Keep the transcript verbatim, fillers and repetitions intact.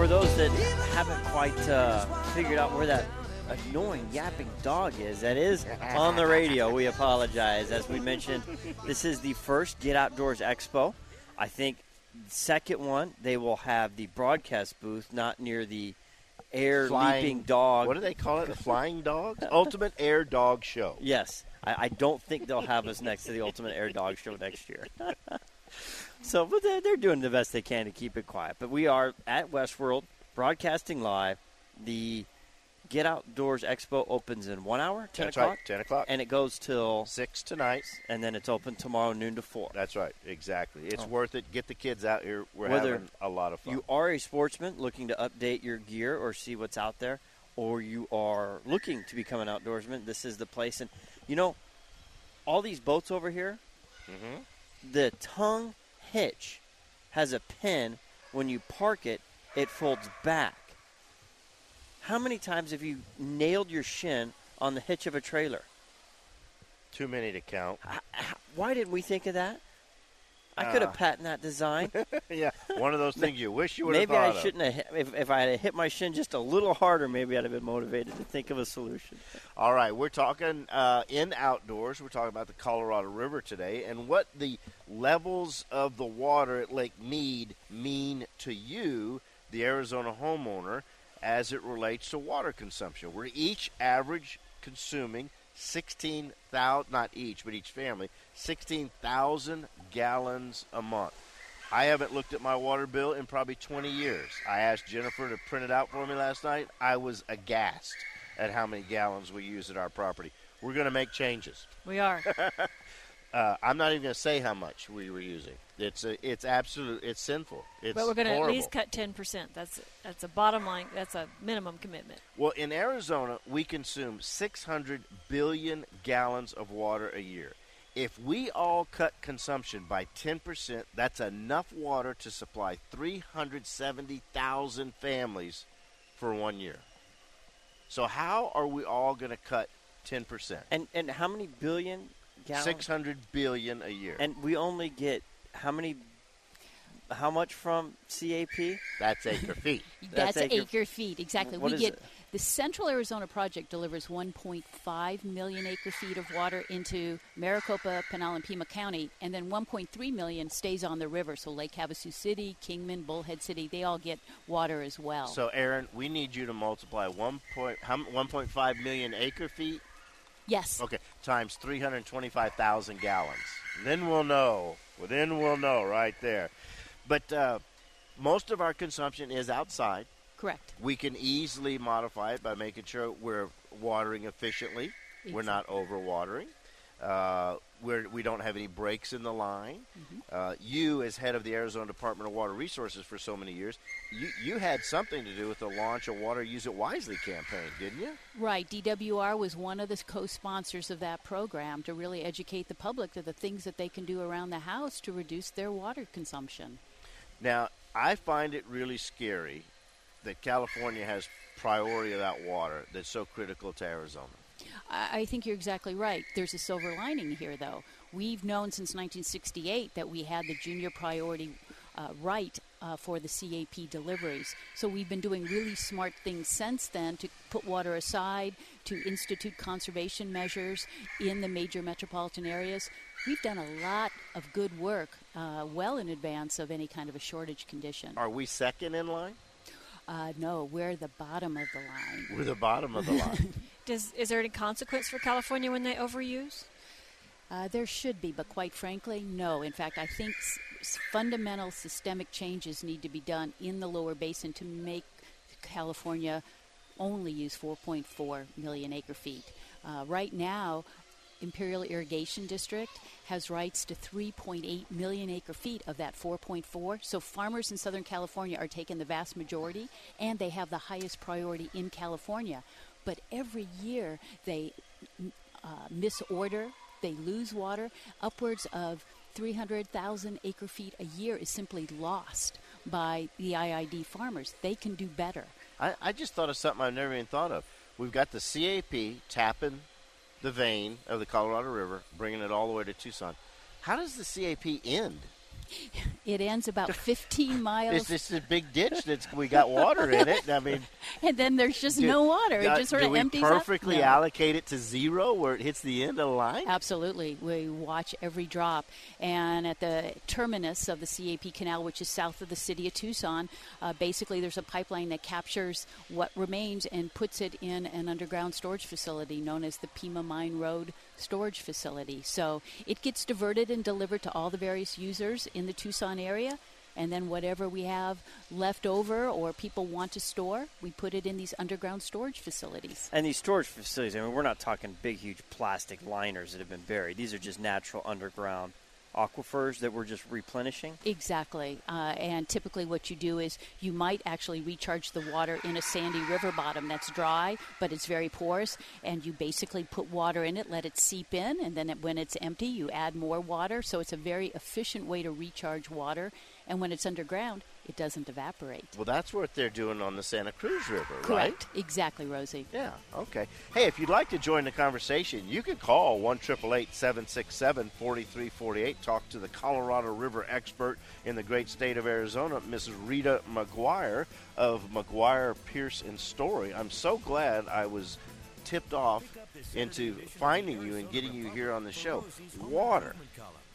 those that haven't quite uh, figured out where that annoying yapping dog is, that is on the radio, we apologize. As we mentioned, this is the first Get Outdoors Expo. I think second one, they will have the broadcast booth not near the air Flying, leaping dog. What do they call it? The flying dog? Ultimate Air Dog Show. Yes. I, I don't think they'll have us next to the Ultimate Air Dog Show next year. So, but they're, they're doing the best they can to keep it quiet. But we are at Westworld, broadcasting live. The Get Outdoors Expo opens in one hour, ten That's o'clock. right, ten o'clock. And it goes till six tonight. And then it's open tomorrow, noon to four. That's right, exactly. It's oh. worth it. Get the kids out here. We're Whether having a lot of fun. You are a sportsman looking to update your gear or see what's out there, or you are looking to become an outdoorsman, this is the place. And, you know, all these boats over here, mm-hmm. the tongue hitch has a pin. When you park it, it folds back. How many times have you nailed your shin on the hitch of a trailer? Too many to count. Why didn't we think of that? I could have uh, patented that design. Yeah, one of those things you wish you would have maybe thought I shouldn't have. Hit, if, if I had hit my shin just a little harder, maybe I'd have been motivated to think of a solution. All right, we're talking uh, in outdoors. We're talking about the Colorado River today and what the levels of the water at Lake Mead mean to you, the Arizona homeowner, as it relates to water consumption. We're each average consuming sixteen thousand, not each, but each family, sixteen thousand gallons a month. I haven't looked at my water bill in probably twenty years. I asked Jennifer to print it out for me last night. I was aghast at how many gallons we use at our property. We're going to make changes. We are. uh, I'm not even going to say how much we were using. It's a, it's absolute. It's sinful. It's but we're going to at horrible. least cut ten percent. That's that's a bottom line. That's a minimum commitment. Well, in Arizona, we consume six hundred billion gallons of water a year. If we all cut consumption by ten percent, that's enough water to supply three hundred seventy thousand families for one year. So how are we all going to cut ten percent? And and how many billion gallons? six hundred billion a year. And we only get how many? How much from C A P? That's acre feet. That's, That's acre, acre feet, exactly. What we is get it? The Central Arizona Project delivers one point five million acre feet of water into Maricopa, Pinal, and Pima County, and then one point three million stays on the river. So Lake Havasu City, Kingman, Bullhead City, they all get water as well. So, Aaron, we need you to multiply one point, how, one point five million acre feet. Yes. Okay, times three hundred twenty-five thousand gallons. Then we'll know. Well, then we'll know right there. But uh, most of our consumption is outside. Correct. We can easily modify it by making sure we're watering efficiently. Exactly. We're not over-watering. Uh, we're, we don't have any breaks in the line. Mm-hmm. Uh, you, as head of the Arizona Department of Water Resources for so many years, you, you had something to do with the launch of Water Use It Wisely campaign, didn't you? Right. D W R was one of the co-sponsors of that program to really educate the public to the things that they can do around the house to reduce their water consumption. Now, I find it really scary that California has priority of that water that's so critical to Arizona. I think you're exactly right. There's a silver lining here, though. We've known since nineteen sixty-eight that we had the junior priority uh, right uh, for the C A P deliveries. So we've been doing really smart things since then to put water aside, to institute conservation measures in the major metropolitan areas. We've done a lot of good work uh, well in advance of any kind of a shortage condition. Are we second in line? Uh, no, we're the bottom of the line. We're the bottom of the line. Does is there any consequence for California when they overuse? Uh, there should be, but quite frankly, no. In fact, I think s- fundamental systemic changes need to be done in the lower basin to make California only use four point four million acre feet. Uh, right now, Imperial Irrigation District has rights to three point eight million acre feet of that four point four. So farmers in Southern California are taking the vast majority, and they have the highest priority in California. But every year they uh, misorder, they lose water. Upwards of three hundred thousand acre feet a year is simply lost by the I I D farmers. They can do better. I, I just thought of something I've never even thought of. We've got the C A P tapping the vein of the Colorado River, bringing it all the way to Tucson. How does the C A P end? It ends about fifteen miles. It's just a big ditch that's we got water in it. I mean, and then there's just do, no water. It uh, just sort do of we empties perfectly up. No. allocate it to zero where it hits the end of the line? Absolutely. We watch every drop. And at the terminus of the C A P Canal, which is south of the city of Tucson, uh, basically there's a pipeline that captures what remains and puts it in an underground storage facility known as the Pima Mine Road Storage Facility. So it gets diverted and delivered to all the various users in the Tucson area. And then whatever we have left over or people want to store, we put it in these underground storage facilities. And these storage facilities, I mean, we're not talking big, huge plastic liners that have been buried. These are just natural underground aquifers that we're just replenishing? Exactly. Uh, and typically what you do is you might actually recharge the water in a sandy river bottom that's dry, but it's very porous, and you basically put water in it, let it seep in, and then it, when it's empty, you add more water. So it's a very efficient way to recharge water. And when it's underground, it doesn't evaporate. Well, that's what they're doing on the Santa Cruz River, right? Correct. Exactly, Rosie. Yeah, okay. Hey, if you'd like to join the conversation, you can call one eight eight eight, seven six seven, four three four eight. Talk to the Colorado River expert in the great state of Arizona, Missus Rita McGuire of McGuire, Pierce and Story. I'm so glad I was tipped off into finding you and getting you here on the show. Water.